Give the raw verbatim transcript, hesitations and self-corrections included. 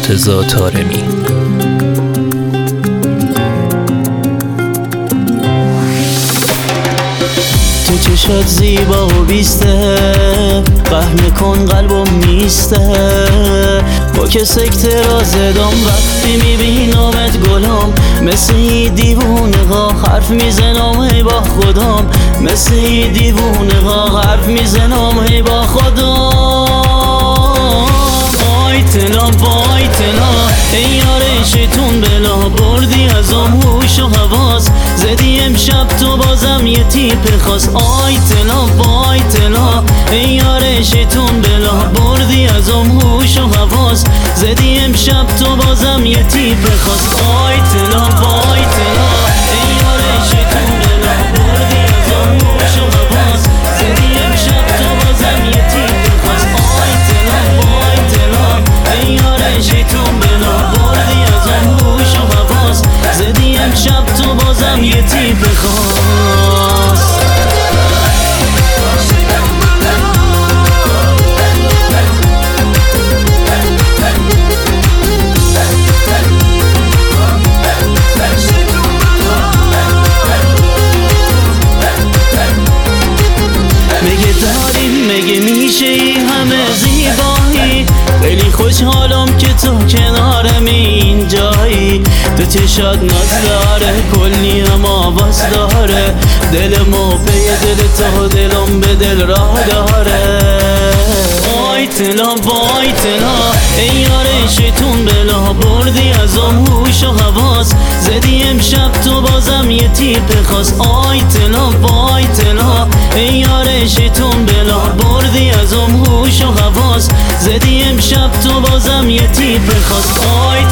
مرتضی طارمی. تو چشات زیبا و بیسته، قهر کن قلبم میسته، با که سکته را زدم وقتی میبینمت گلم، مثل ای دیوونه ها حرف میزنم هی با خودم، مثل ای دیوونه ها حرف میزنم هی با خودم. وای تلا وای تلا ای یار شیطون بلا، بردی ازم هوش و حواس، زدی امشب تو بازم یه تیپ خاص. آی تلا وای تلا ای یار شیطون بلا، بردی ازم هوش و حواس، زدی امشب تو بازم یه تیپ خاص. آی تلا وای تلا ای یار شیطون بلا، بردی ازم هوش و حواس، زدی امشب تو بازم یه تیپ خاص. آی تلا وای تلا ای یار شیطون بلا، بردی ازم هوش و حواس، زدی امشب تو بازم یه تیپ خاص. مگه داریم مگه میشه ای همه زیبایی، خیلی خوشحالم که تو کنارم اینجایی. تو چشات ناز داره کلی هم آواز داره، دلمو پی دل تو دلم به دل راه داره. وای تلا وای تلا ای یار شیطون بلا، بردی ازم هوش و حواس، زدی امشب تو بازم یه تیپ خاص. آی تلا وای تلا ای یار شیطون بلا، بردی ازم هوش و حواس، زدی امشب تو بازم یه تیپ خاص. آی